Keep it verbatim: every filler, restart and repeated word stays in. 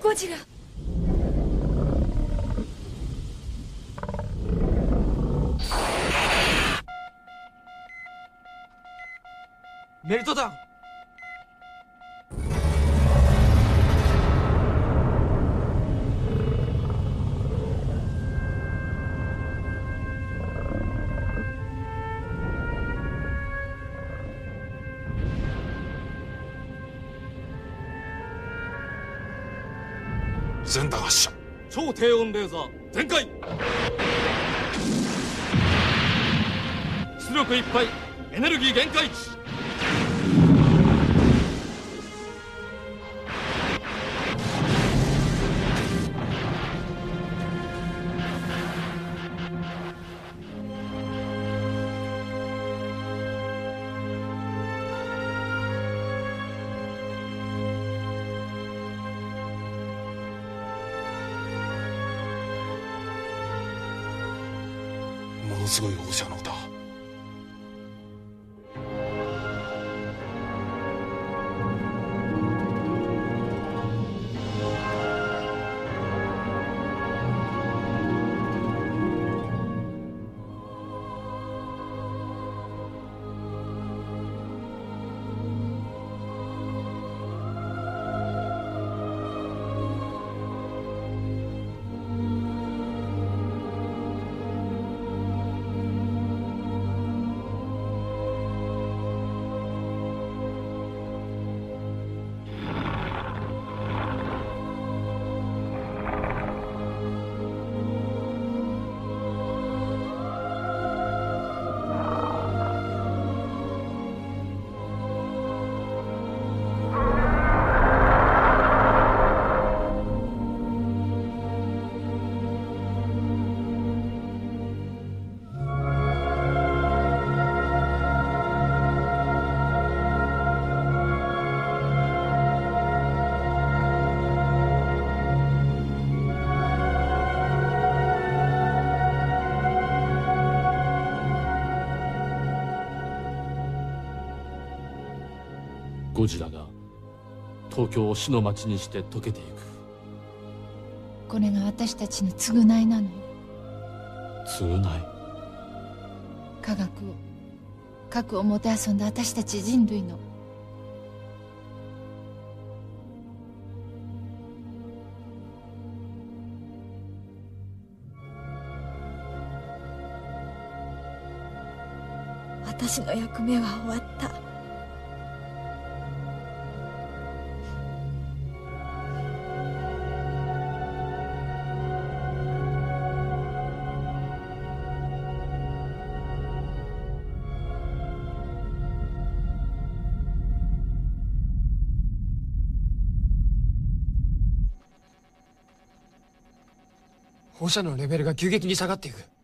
ゴジラ。 メルトダウン。 全弾発射。 超低温レーザー全開。出力いっぱい、エネルギー限界値。 ものすごい放射能だ。 ゴジラが東京を死の街にして溶けていく。 これが私たちの償いなの。 償い。 科学を核をもてあそんだ私たち人類の。私の役目は終わった。 放射能のレベルが急激に下がっていく。